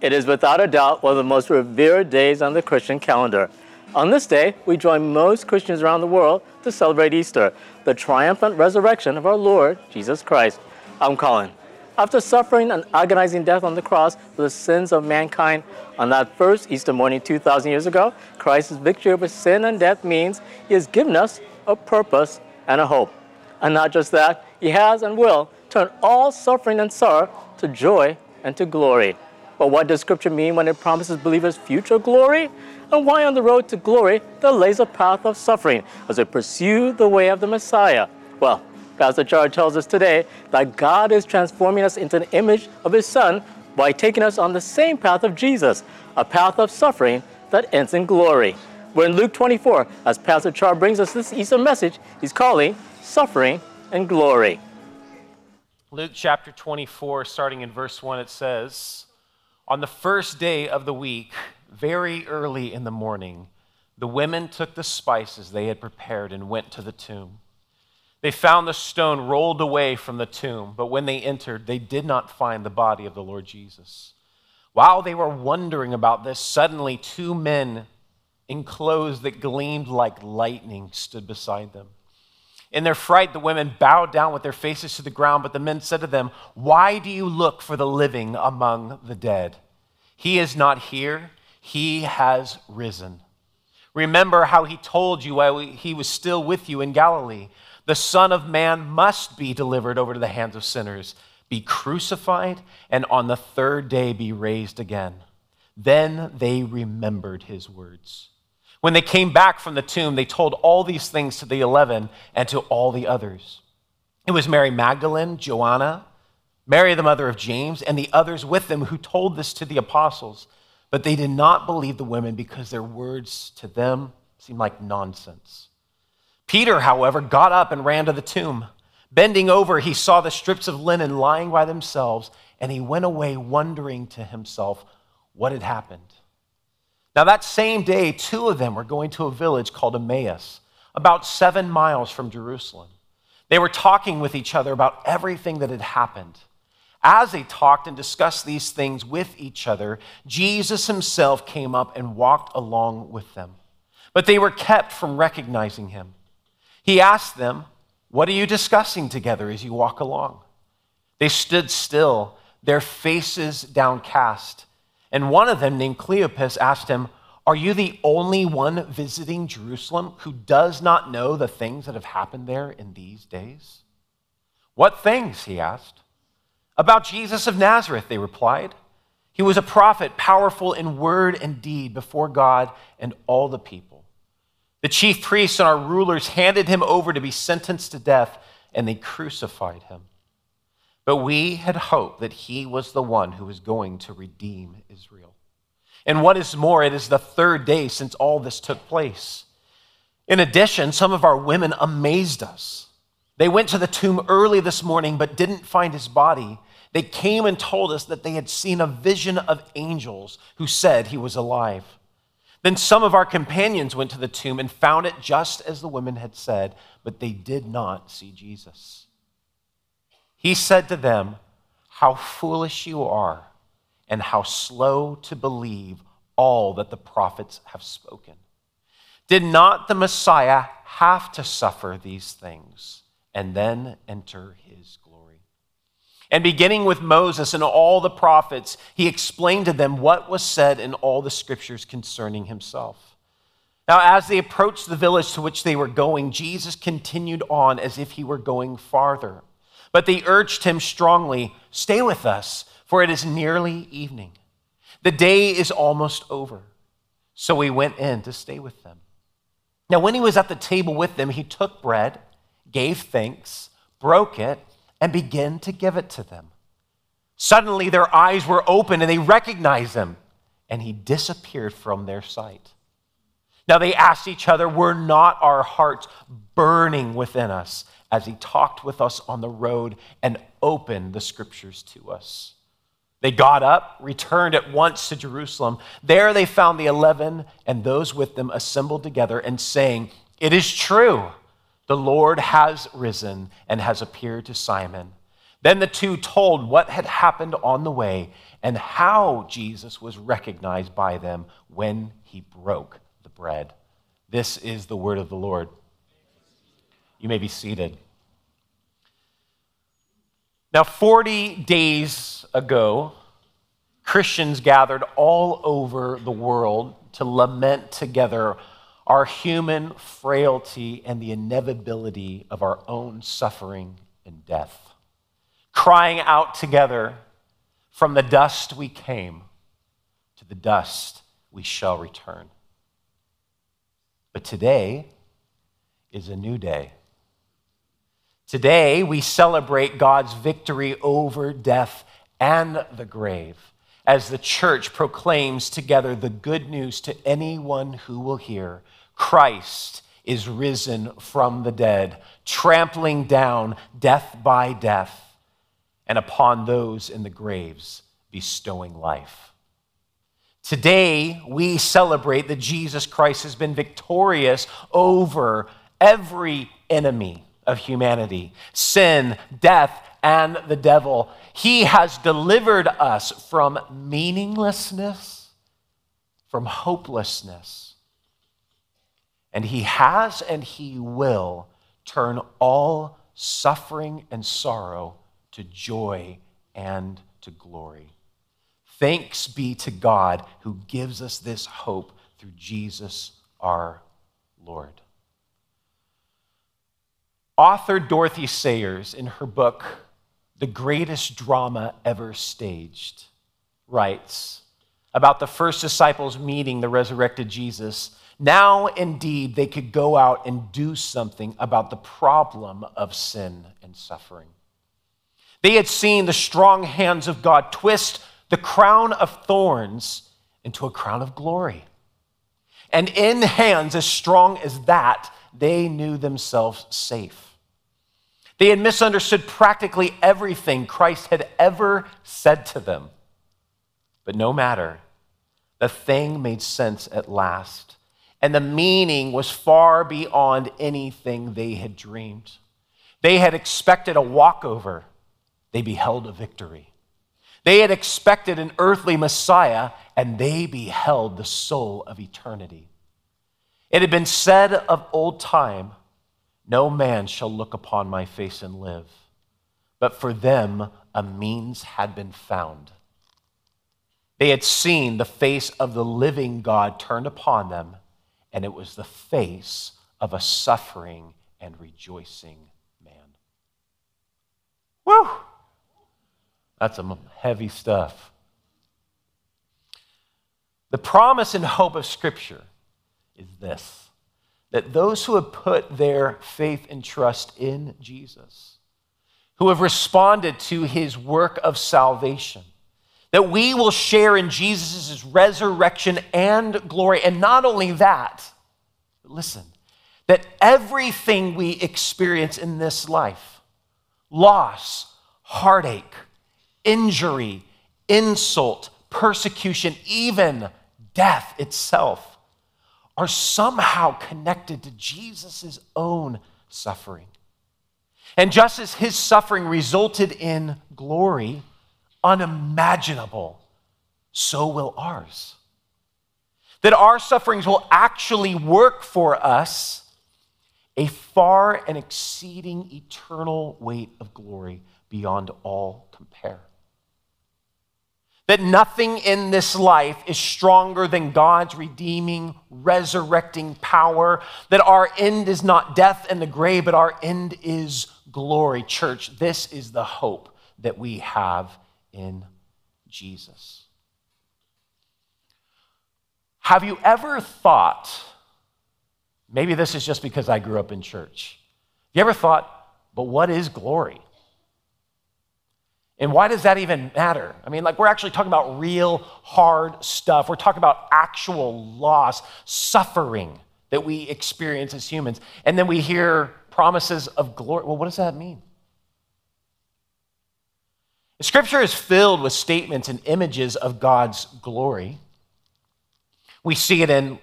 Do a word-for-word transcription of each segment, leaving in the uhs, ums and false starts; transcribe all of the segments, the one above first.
It is without a doubt one of the most revered days on the Christian calendar. On this day, we join most Christians around the world to celebrate Easter, the triumphant resurrection of our Lord Jesus Christ. I'm Colin. After suffering an agonizing death on the cross for the sins of mankind on that first Easter morning two thousand years ago, Christ's victory over sin and death means he has given us a purpose and a hope. And not just that, he has and will turn all suffering and sorrow to joy and to glory. But what does Scripture mean when it promises believers future glory? And why on the road to glory there lays a path of suffering as we pursue the way of the Messiah? Well, Pastor Char tells us today that God is transforming us into an image of his Son by taking us on the same path of Jesus, a path of suffering that ends in glory. We're in Luke twenty-four, as Pastor Char brings us this Easter message he's calling Suffering and Glory. Luke chapter twenty-four, starting in verse one, it says, "On the first day of the week, very early in the morning, the women took the spices they had prepared and went to the tomb. They found the stone rolled away from the tomb, but when they entered, they did not find the body of the Lord Jesus. While they were wondering about this, suddenly two men in clothes that gleamed like lightning stood beside them. In their fright, the women bowed down with their faces to the ground, but the men said to them, 'Why do you look for the living among the dead? He is not here. He has risen. Remember how he told you while he was still with you in Galilee. The Son of Man must be delivered over to the hands of sinners, be crucified, and on the third day be raised again.' Then they remembered his words. When they came back from the tomb, they told all these things to the eleven and to all the others. It was Mary Magdalene, Joanna, Mary the mother of James, and the others with them who told this to the apostles. But they did not believe the women because their words to them seemed like nonsense. Peter, however, got up and ran to the tomb. Bending over, he saw the strips of linen lying by themselves, and he went away wondering to himself what had happened. Now that same day, two of them were going to a village called Emmaus, about seven miles from Jerusalem. They were talking with each other about everything that had happened. As they talked and discussed these things with each other, Jesus himself came up and walked along with them. But they were kept from recognizing him. He asked them, 'What are you discussing together as you walk along?' They stood still, their faces downcast. And one of them, named Cleopas, asked him, 'Are you the only one visiting Jerusalem who does not know the things that have happened there in these days?' 'What things?' he asked. 'About Jesus of Nazareth,' they replied. 'He was a prophet, powerful in word and deed before God and all the people. The chief priests and our rulers handed him over to be sentenced to death, and they crucified him. But we had hoped that he was the one who was going to redeem Israel. And what is more, it is the third day since all this took place. In addition, some of our women amazed us. They went to the tomb early this morning but didn't find his body. They came and told us that they had seen a vision of angels who said he was alive. Then some of our companions went to the tomb and found it just as the women had said, but they did not see Jesus.' He said to them, 'How foolish you are, and how slow to believe all that the prophets have spoken. Did not the Messiah have to suffer these things and then enter his glory?' And beginning with Moses and all the prophets, he explained to them what was said in all the scriptures concerning himself. Now, as they approached the village to which they were going, Jesus continued on as if he were going farther. But they urged him strongly, 'Stay with us, for it is nearly evening. The day is almost over.' So he went in to stay with them. Now, when he was at the table with them, he took bread, gave thanks, broke it, and began to give it to them. Suddenly their eyes were open and they recognized him, and he disappeared from their sight. Now they asked each other, 'Were not our hearts burning within us as he talked with us on the road and opened the scriptures to us?' They got up, returned at once to Jerusalem. There they found the eleven and those with them assembled together and saying, 'It is true, the Lord has risen and has appeared to Simon.' Then the two told what had happened on the way and how Jesus was recognized by them when he broke the bread. This is the word of the Lord. You may be seated. Now, forty days ago, Christians gathered all over the world to lament together our human frailty and the inevitability of our own suffering and death, crying out together, "From the dust we came, to the dust we shall return." But today is a new day. Today, we celebrate God's victory over death and the grave as the church proclaims together the good news to anyone who will hear. Christ is risen from the dead, trampling down death by death, and upon those in the graves bestowing life. Today, we celebrate that Jesus Christ has been victorious over every enemy of humanity, sin, death, and the devil. He has delivered us from meaninglessness, from hopelessness, and he has and he will turn all suffering and sorrow to joy and to glory. Thanks be to God who gives us this hope through Jesus our Lord. Author Dorothy Sayers, in her book, The Greatest Drama Ever Staged, writes about the first disciples meeting the resurrected Jesus. Now, indeed, they could go out and do something about the problem of sin and suffering. They had seen the strong hands of God twist the crown of thorns into a crown of glory. And in hands as strong as that, they knew themselves safe. They had misunderstood practically everything Christ had ever said to them. But no matter, the thing made sense at last, and the meaning was far beyond anything they had dreamed. They had expected a walkover. They beheld a victory. They had expected an earthly Messiah, and they beheld the soul of eternity. It had been said of old time, "No man shall look upon my face and live." But for them, a means had been found. They had seen the face of the living God turned upon them, and it was the face of a suffering and rejoicing man. Woo! That's some heavy stuff. The promise and hope of Scripture is this: that those who have put their faith and trust in Jesus, who have responded to his work of salvation, that we will share in Jesus' resurrection and glory. And not only that, but listen, that everything we experience in this life, loss, heartache, injury, insult, persecution, even death itself, are somehow connected to Jesus' own suffering. And just as his suffering resulted in glory unimaginable, so will ours. That our sufferings will actually work for us a far and exceeding eternal weight of glory beyond all compare. That nothing in this life is stronger than God's redeeming, resurrecting power. That our end is not death and the grave, but our end is glory. Church, this is the hope that we have in Jesus. Have you ever thought, maybe this is just because I grew up in church, you ever thought, but what is glory? And why does that even matter? I mean, like, we're actually talking about real hard stuff. We're talking about actual loss, suffering that we experience as humans. And then we hear promises of glory. Well, what does that mean? The Scripture is filled with statements and images of God's glory. We see it in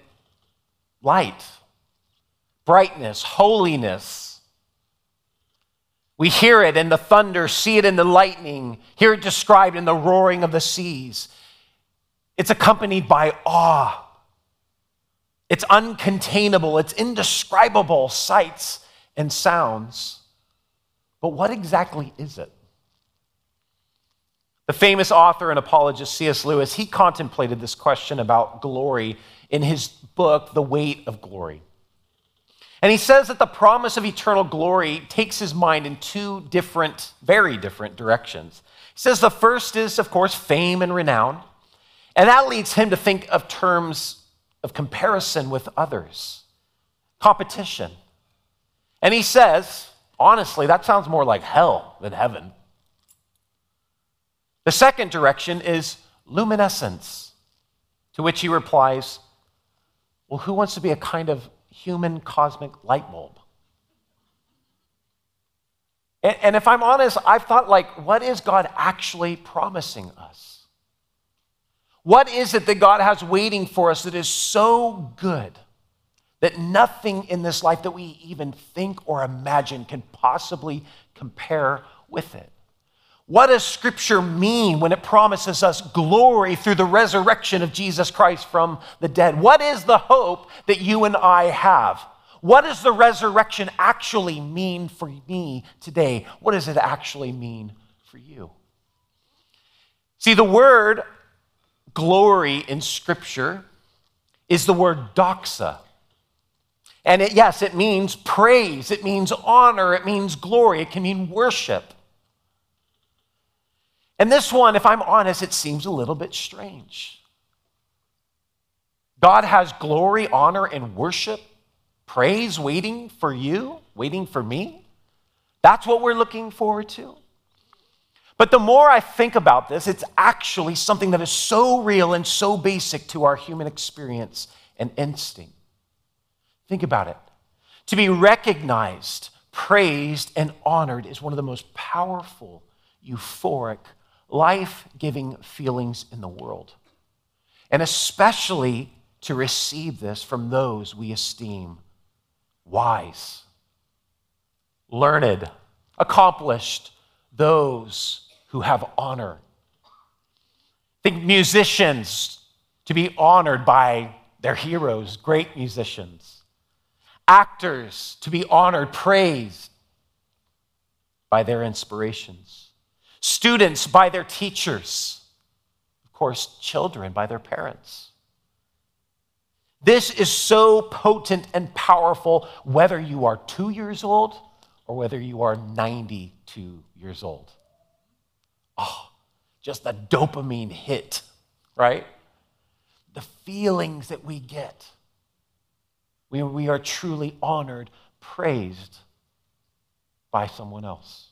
light, brightness, holiness. We hear it in the thunder, see it in the lightning, hear it described in the roaring of the seas. It's accompanied by awe. It's uncontainable. It's indescribable sights and sounds. But what exactly is it? The famous author and apologist C S Lewis, he contemplated this question about glory in his book, The Weight of Glory. And he says that the promise of eternal glory takes his mind in two different, very different directions. He says the first is, of course, fame and renown. And that leads him to think of terms of comparison with others, competition. And he says, honestly, that sounds more like hell than heaven. The second direction is luminescence, to which he replies, well, who wants to be a kind of human cosmic light bulb? And, and if I'm honest, I've thought, like, what is God actually promising us? What is it that God has waiting for us that is so good that nothing in this life that we even think or imagine can possibly compare with it? What does Scripture mean when it promises us glory through the resurrection of Jesus Christ from the dead? What is the hope that you and I have? What does the resurrection actually mean for me today? What does it actually mean for you? See, the word glory in Scripture is the word doxa. And it, yes, it means praise, it means honor, it means glory, it can mean worship. And this one, if I'm honest, it seems a little bit strange. God has glory, honor, and worship, praise waiting for you, waiting for me. That's what we're looking forward to. But the more I think about this, it's actually something that is so real and so basic to our human experience and instinct. Think about it. To be recognized, praised, and honored is one of the most powerful, euphoric, life-giving feelings in the world. And especially to receive this from those we esteem wise, learned, accomplished, those who have honor. Think musicians, to be honored by their heroes, great musicians. Actors, to be honored, praised by their inspirations. Students by their teachers. Of course, children by their parents. This is so potent and powerful whether you are two years old or whether you are ninety-two years old. Oh, just the dopamine hit, right? The feelings that we get. We, we are truly honored, praised by someone else.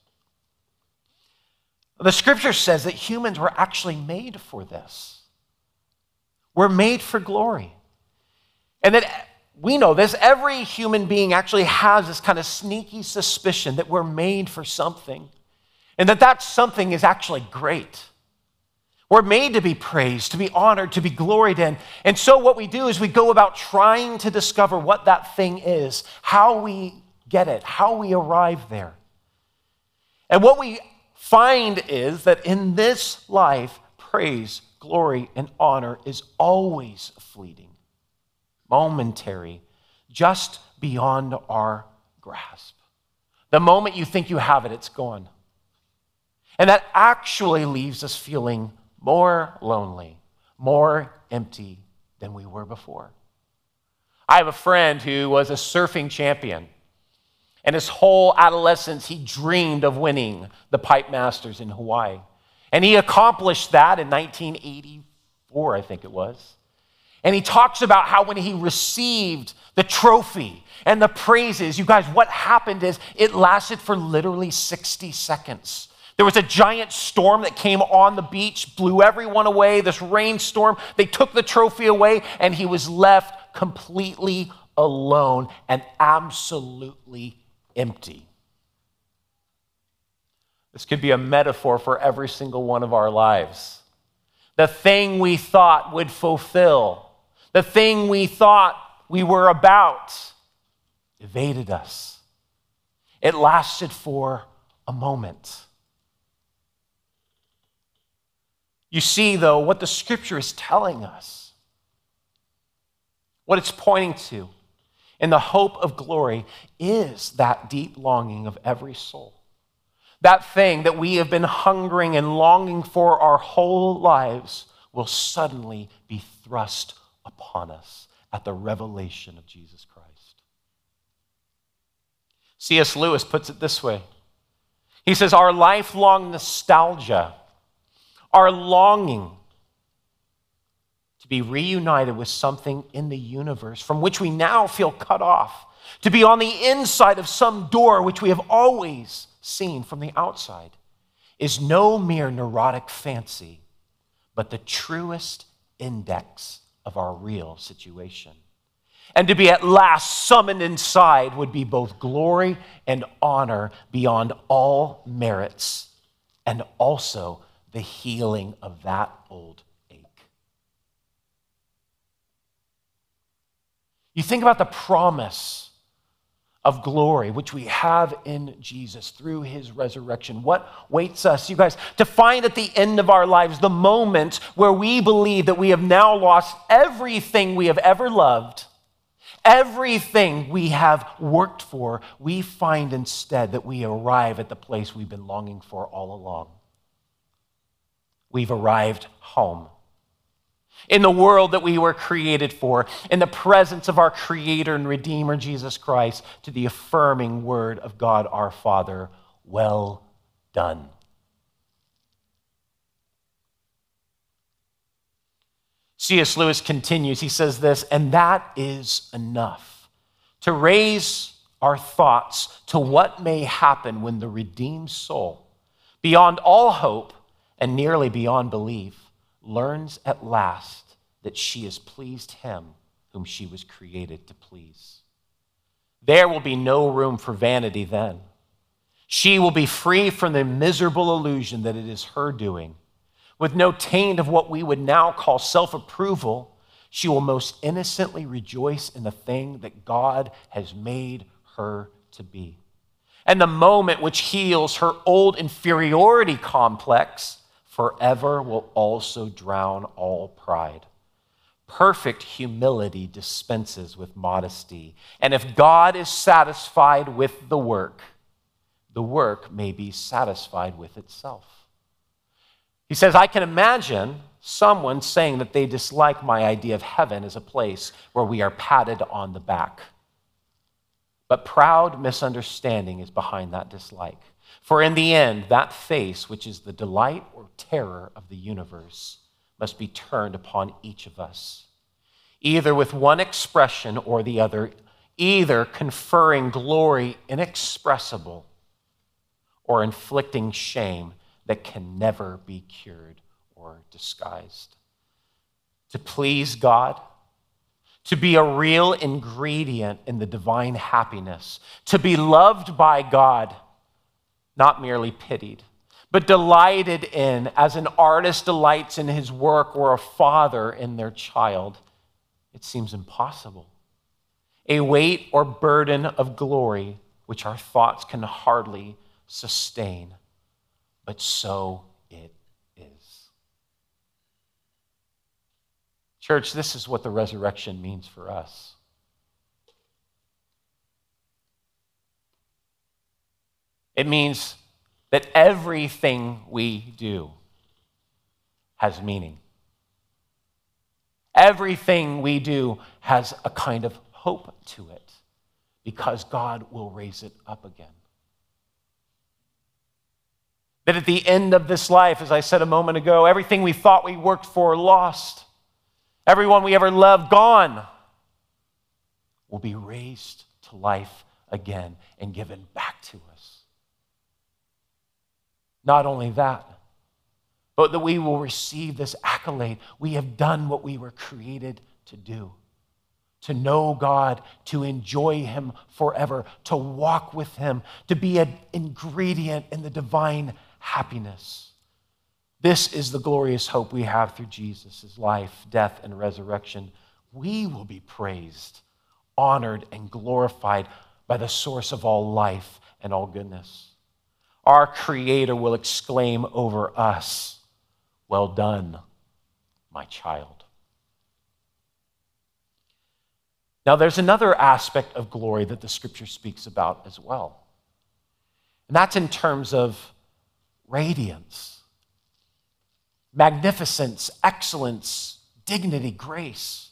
The Scripture says that humans were actually made for this. We're made for glory. And that we know this, every human being actually has this kind of sneaky suspicion that we're made for something, and that that something is actually great. We're made to be praised, to be honored, to be gloried in. And so what we do is we go about trying to discover what that thing is, how we get it, how we arrive there. And what we find is that in this life, praise, glory, and honor is always fleeting, momentary, just beyond our grasp. The moment you think you have it, it's gone. And that actually leaves us feeling more lonely, more empty than we were before. I have a friend who was a surfing champion. And his whole adolescence, he dreamed of winning the Pipe Masters in Hawaii. And he accomplished that in nineteen eighty-four, I think it was. And he talks about how when he received the trophy and the praises, you guys, what happened is it lasted for literally sixty seconds. There was a giant storm that came on the beach, blew everyone away, this rainstorm. They took the trophy away, and he was left completely alone and absolutely empty. This could be a metaphor for every single one of our lives. The thing we thought would fulfill, the thing we thought we were about, evaded us. It lasted for a moment. You see, though, what the scripture is telling us, what it's pointing to in the hope of glory is that deep longing of every soul. That thing that we have been hungering and longing for our whole lives will suddenly be thrust upon us at the revelation of Jesus Christ. C S Lewis puts it this way. He says, our lifelong nostalgia, our longing to be reunited with something in the universe from which we now feel cut off, to be on the inside of some door which we have always seen from the outside, is no mere neurotic fancy, but the truest index of our real situation. And to be at last summoned inside would be both glory and honor beyond all merits, and also the healing of that old ache. You think about the promise of glory, which we have in Jesus through his resurrection. What waits us, you guys, to find at the end of our lives the moment where we believe that we have now lost everything we have ever loved, everything we have worked for. We find instead that we arrive at the place we've been longing for all along. We've arrived home. In the world that we were created for, in the presence of our Creator and Redeemer, Jesus Christ, to the affirming word of God our Father, well done. C S Lewis continues, he says this, and that is enough to raise our thoughts to what may happen when the redeemed soul, beyond all hope and nearly beyond belief, learns at last that she has pleased him whom she was created to please. There will be no room for vanity then. She will be free from the miserable illusion that it is her doing. With no taint of what we would now call self-approval, she will most innocently rejoice in the thing that God has made her to be. And the moment which heals her old inferiority complex forever will also drown all pride. Perfect humility dispenses with modesty. And if God is satisfied with the work, the work may be satisfied with itself. He says, I can imagine someone saying that they dislike my idea of heaven as a place where we are patted on the back. But proud misunderstanding is behind that dislike. For in the end, that face, which is the delight or terror of the universe, must be turned upon each of us, either with one expression or the other, either conferring glory inexpressible or inflicting shame that can never be cured or disguised. To please God, to be a real ingredient in the divine happiness, to be loved by God, not merely pitied, but delighted in, as an artist delights in his work or a father in their child, it seems impossible. A weight or burden of glory which our thoughts can hardly sustain, but so it is. Church, this is what the resurrection means for us. It means that everything we do has meaning. Everything we do has a kind of hope to it because God will raise it up again. That at the end of this life, as I said a moment ago, everything we thought we worked for lost, everyone we ever loved gone, will be raised to life again and given back to us. Not only that, but that we will receive this accolade. We have done what we were created to do. To know God, to enjoy him forever, to walk with him, to be an ingredient in the divine happiness. This is the glorious hope we have through Jesus' life, death, and resurrection. We will be praised, honored, and glorified by the source of all life and all goodness. our Creator will exclaim over us, "Well done, my child." Now, there's another aspect of glory that the Scripture speaks about as well. And that's in terms of radiance, magnificence, excellence, dignity, grace.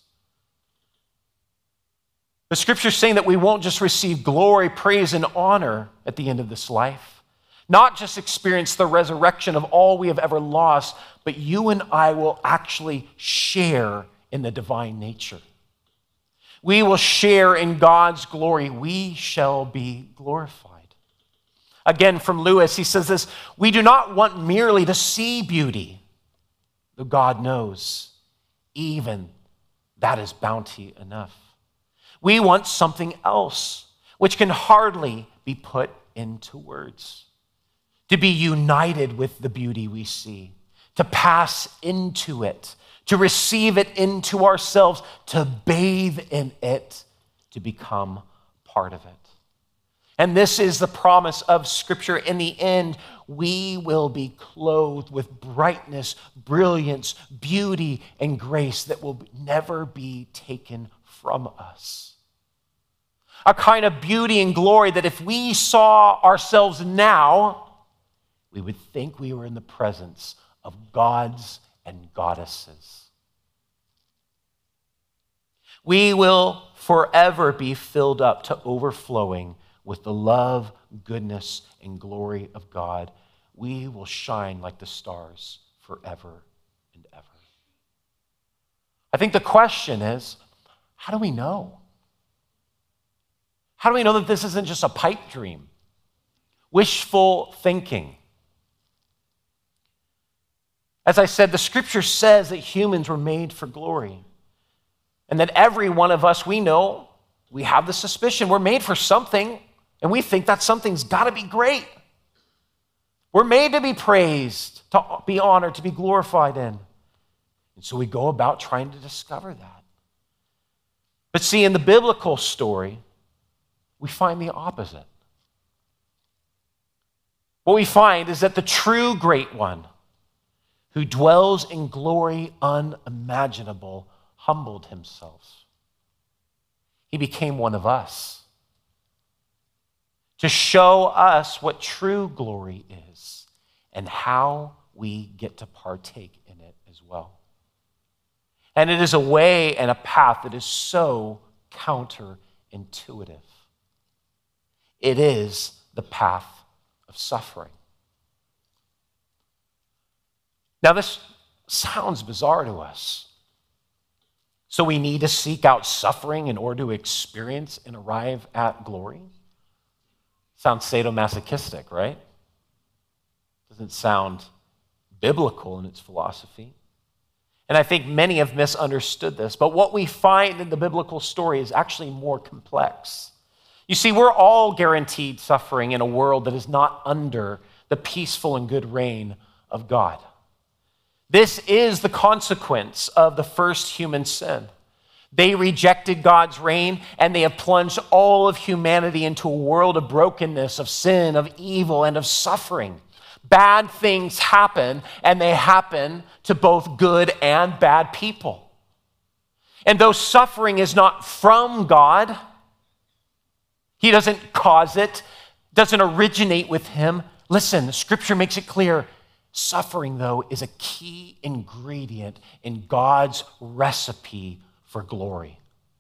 The Scripture's saying that we won't just receive glory, praise, and honor at the end of this life, not just experience the resurrection of all we have ever lost, but you and I will actually share in the divine nature. We will share in God's glory. We shall be glorified. Again, from Lewis, he says this, "We do not want merely to see beauty, though God knows, even that is bounty enough. We want something else, which can hardly be put into words. To be united with the beauty we see, to pass into it, to receive it into ourselves, to bathe in it, to become part of it." And this is the promise of Scripture. In the end, we will be clothed with brightness, brilliance, beauty, and grace that will never be taken from us. A kind of beauty and glory that if we saw ourselves now, we would think we were in the presence of gods and goddesses. We will forever be filled up to overflowing with the love, goodness, and glory of God. We will shine like the stars forever and ever. I think the question is, how do we know? How do we know that this isn't just a pipe dream? Wishful thinking. As I said, the Scripture says that humans were made for glory. And that every one of us, we know, we have the suspicion we're made for something, and we think that something's got to be great. We're made to be praised, to be honored, to be glorified in. And so we go about trying to discover that. But see, in the biblical story, we find the opposite. What we find is that the true great one, who dwells in glory unimaginable, humbled himself. He became one of us to show us what true glory is and how we get to partake in it as well. And it is a way and a path that is so counterintuitive. It is the path of suffering. Now, this sounds bizarre to us. So we need to seek out suffering in order to experience and arrive at glory? Sounds sadomasochistic, right? Doesn't sound biblical in its philosophy. And I think many have misunderstood this. But what we find in the biblical story is actually more complex. You see, we're all guaranteed suffering in a world that is not under the peaceful and good reign of God. This is the consequence of the first human sin. They rejected God's reign, and they have plunged all of humanity into a world of brokenness, of sin, of evil, and of suffering. Bad things happen, and they happen to both good and bad people. And though suffering is not from God, He doesn't cause it, doesn't originate with Him. Listen, Scripture makes it clear. Suffering, though, is a key ingredient in God's recipe for glory.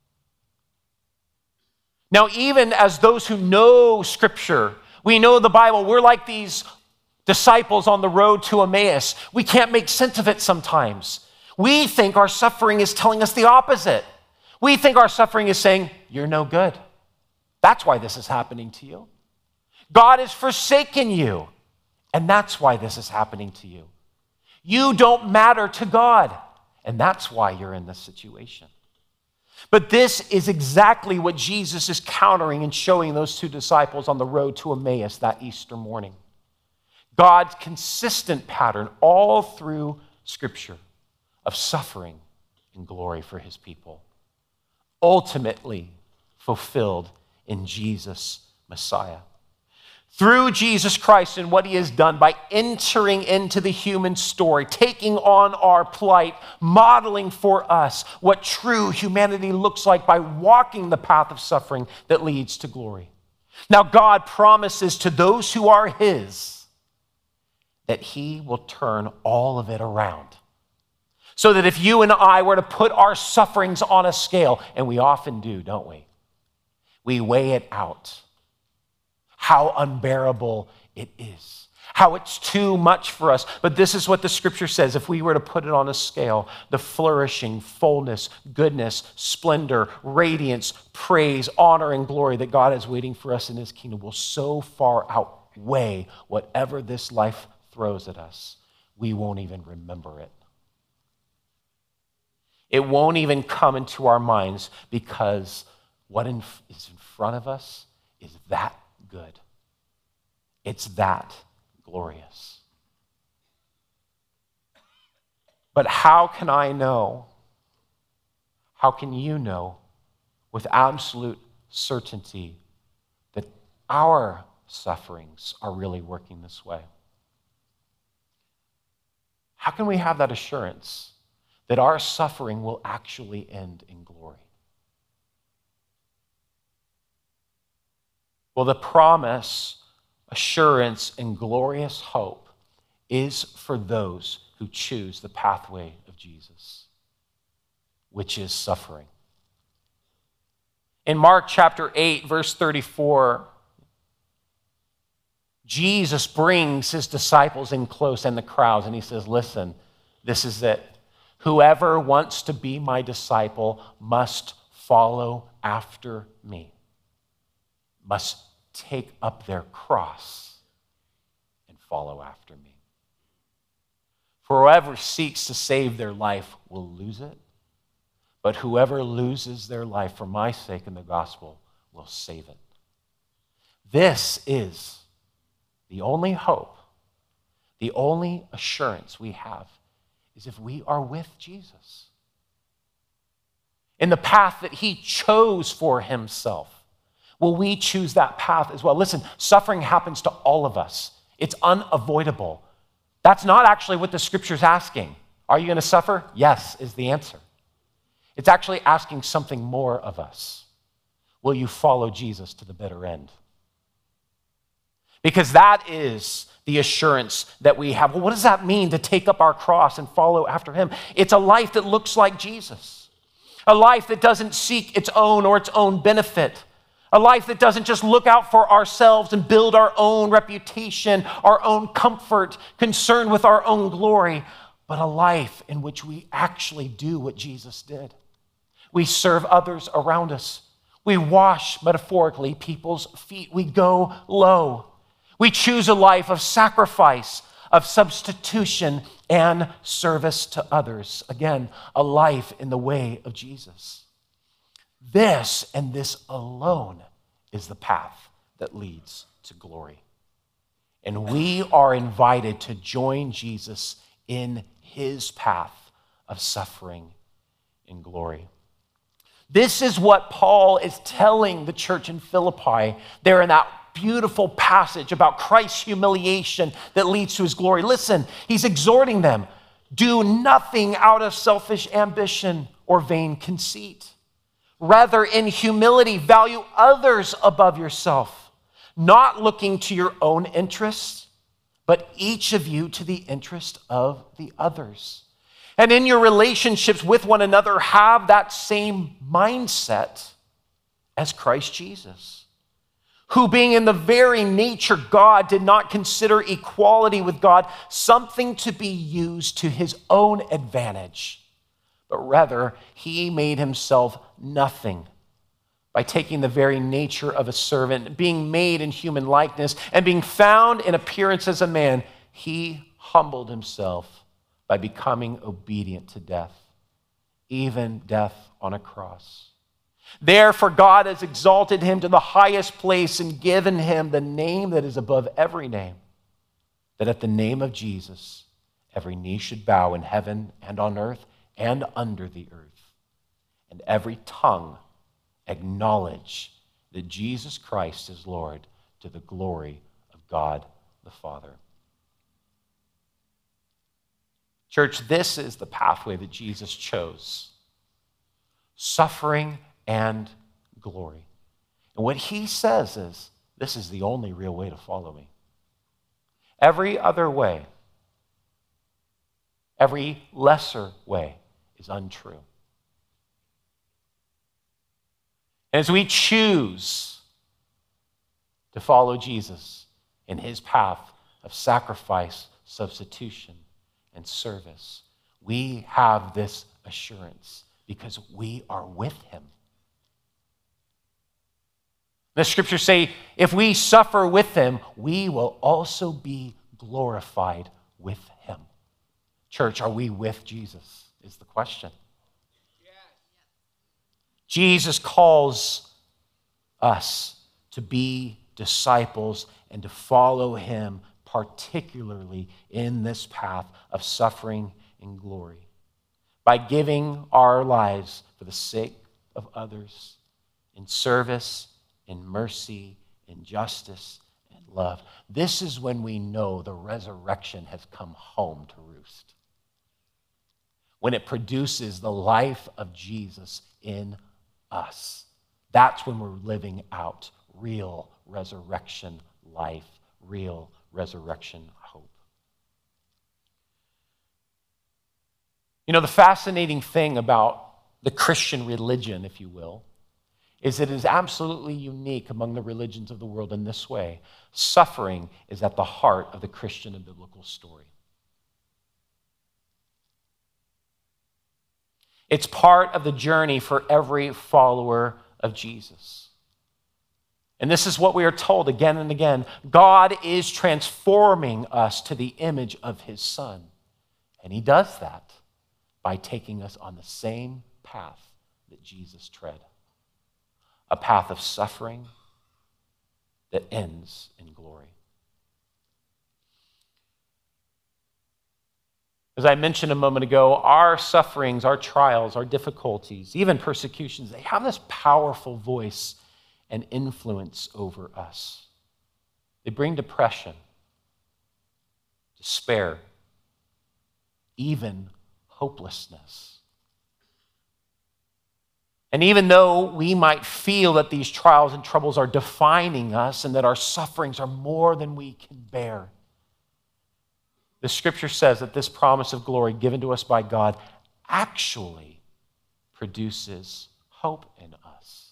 Now, even as those who know Scripture, we know the Bible, we're like these disciples on the road to Emmaus. We can't make sense of it sometimes. We think our suffering is telling us the opposite. We think our suffering is saying, you're no good. That's why this is happening to you. God has forsaken you. And that's why this is happening to you. You don't matter to God. And that's why you're in this situation. But this is exactly what Jesus is countering and showing those two disciples on the road to Emmaus that Easter morning. God's consistent pattern all through Scripture of suffering and glory for His people, ultimately fulfilled in Jesus, Messiah. through Jesus Christ and what he has done by entering into the human story, taking on our plight, modeling for us what true humanity looks like by walking the path of suffering that leads to glory. Now, God promises to those who are his that he will turn all of it around. So that if you and I were to put our sufferings on a scale, and we often do, don't we? We weigh it out. How unbearable it is. How it's too much for us. But this is what the scripture says. If we were to put it on a scale, the flourishing, fullness, goodness, splendor, radiance, praise, honor, and glory that God is waiting for us in his kingdom will so far outweigh whatever this life throws at us, we won't even remember it. It won't even come into our minds because what in, is in front of us is that good. It's that glorious. But how can I know? How can you know with absolute certainty that our sufferings are really working this way? How can we have that assurance that our suffering will actually end in glory? Well, the promise, assurance, and glorious hope is for those who choose the pathway of Jesus, which is suffering. In Mark chapter eight, verse thirty-four, Jesus brings his disciples in close and the crowds, and he says, listen, this is it. Whoever wants to be my disciple must follow after me, must take up their cross and follow after me. For whoever seeks to save their life will lose it, but whoever loses their life for my sake and the gospel will save it. This is the only hope, the only assurance we have is if we are with Jesus in the path that he chose for himself. Will we choose that path as well? Listen, suffering happens to all of us. It's unavoidable. That's not actually what the scripture's asking. Are you going to suffer? Yes, is the answer. It's actually asking something more of us. Will you follow Jesus to the bitter end? Because that is the assurance that we have. Well, what does that mean to take up our cross and follow after him? It's a life that looks like Jesus. A life that doesn't seek its own or its own benefit. A life that doesn't just look out for ourselves and build our own reputation, our own comfort, concerned with our own glory, but a life in which we actually do what Jesus did. We serve others around us. We wash, metaphorically, people's feet. We go low. We choose a life of sacrifice, of substitution, and service to others. Again, a life in the way of Jesus. This and this alone is the path that leads to glory. And we are invited to join Jesus in his path of suffering and glory. This is what Paul is telling the church in Philippi there in that beautiful passage about Christ's humiliation that leads to his glory. Listen, he's exhorting them, do nothing out of selfish ambition or vain conceit. Rather, in humility, value others above yourself, not looking to your own interests, but each of you to the interest of the others. And in your relationships with one another, have that same mindset as Christ Jesus, who being in the very nature God did not consider equality with God something to be used to his own advantage, but rather he made himself nothing by taking the very nature of a servant, being made in human likeness, and being found in appearance as a man, he humbled himself by becoming obedient to death, even death on a cross. Therefore, God has exalted him to the highest place and given him the name that is above every name, that at the name of Jesus, every knee should bow in heaven and on earth and under the earth, and every tongue acknowledge that Jesus Christ is Lord, to the glory with God the Father. Church, this is the pathway that Jesus chose. Suffering and glory. And what he says is, this is the only real way to follow me. Every other way, every lesser way is untrue. And as we choose to follow Jesus in his path of sacrifice, substitution, and service, we have this assurance because we are with him. The scriptures say, if we suffer with him, we will also be glorified with him. Church, are we with Jesus is the question. Yes. Jesus calls us to be disciples and to follow him, particularly in this path of suffering and glory, by giving our lives for the sake of others, in service, in mercy, in justice, and love. This is when we know the resurrection has come home to roost. When it produces the life of Jesus in us. That's when we're living out real resurrection life, real resurrection hope. You know, the fascinating thing about the Christian religion, if you will, is it is absolutely unique among the religions of the world in this way. Suffering is at the heart of the Christian and biblical story. It's part of the journey for every follower of Jesus. And this is what we are told again and again. God is transforming us to the image of his Son. And he does that by taking us on the same path that Jesus tread. A path of suffering that ends in glory. As I mentioned a moment ago, our sufferings, our trials, our difficulties, even persecutions, they have this powerful voice and influence over us. They bring depression, despair, even hopelessness. And even though we might feel that these trials and troubles are defining us and that our sufferings are more than we can bear, the scripture says that this promise of glory given to us by God actually produces hope in us.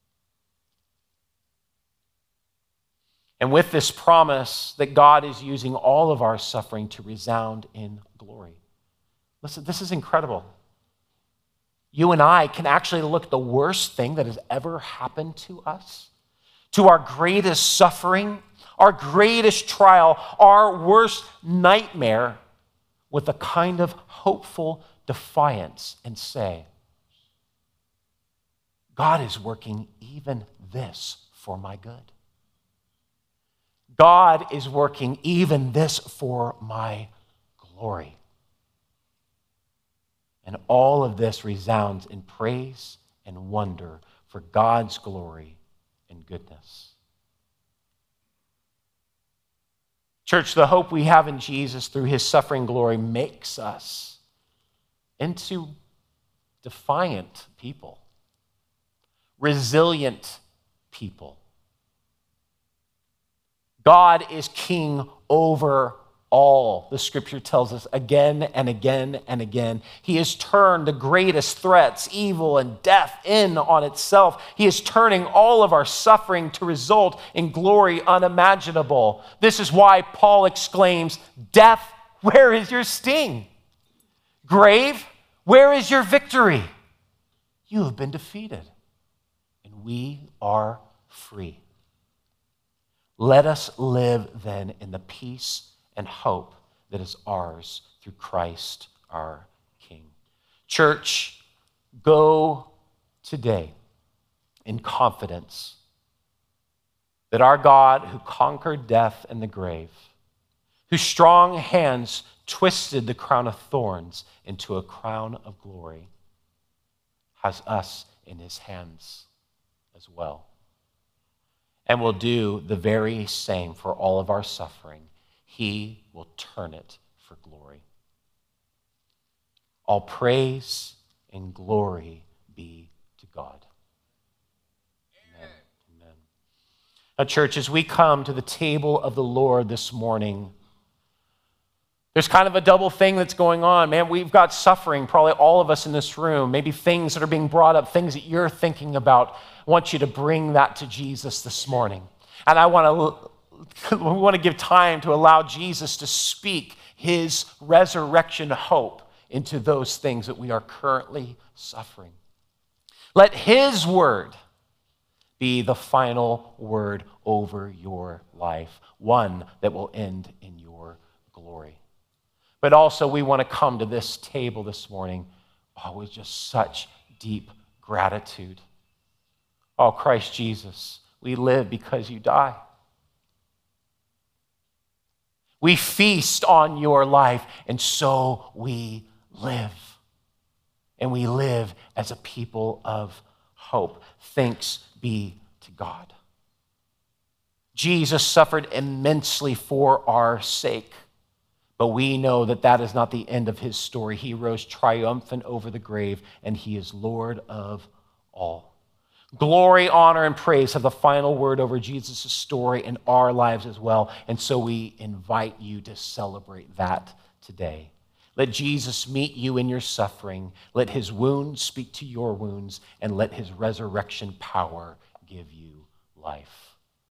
And with this promise that God is using all of our suffering to resound in glory. Listen, this is incredible. You and I can actually look at the worst thing that has ever happened to us, to our greatest suffering, our greatest trial, our worst nightmare, with a kind of hopeful defiance and say, God is working even this for my good. God is working even this for my glory. And all of this resounds in praise and wonder for God's glory and goodness. Church, the hope we have in Jesus through his suffering glory makes us into defiant people, resilient people. God is king over all, the scripture tells us again and again and again. He has turned the greatest threats, evil and death, in on itself. He is turning all of our suffering to result in glory unimaginable. This is why Paul exclaims, "Death, where is your sting? Grave, where is your victory? You have been defeated, and we are free." Let us live then in the peace and hope that is ours through Christ our King. Church, go today in confidence that our God, who conquered death and the grave, whose strong hands twisted the crown of thorns into a crown of glory, has us in his hands as well. and will do the very same for all of our suffering. He will turn it for glory. All praise and glory be to God. Amen. Amen. Now, church, as we come to the table of the Lord this morning, there's kind of a double thing that's going on. Man, we've got suffering, probably all of us in this room, maybe things that are being brought up, things that you're thinking about. I want you to bring that to Jesus this morning. And I want to, we want to give time to allow Jesus to speak his resurrection hope into those things that we are currently suffering. Let his word be the final word over your life, one that will end in your glory. But also, we want to come to this table this morning oh, with just such deep gratitude. Oh, Christ Jesus, we live because you die. We feast on your life, and so we live. And we live as a people of hope. Thanks be to God. Jesus suffered immensely for our sake. But we know that that is not the end of his story. He rose triumphant over the grave, and he is Lord of all. Glory, honor, and praise have the final word over Jesus' story in our lives as well. And so we invite you to celebrate that today. Let Jesus meet you in your suffering. Let his wounds speak to your wounds, and let his resurrection power give you life.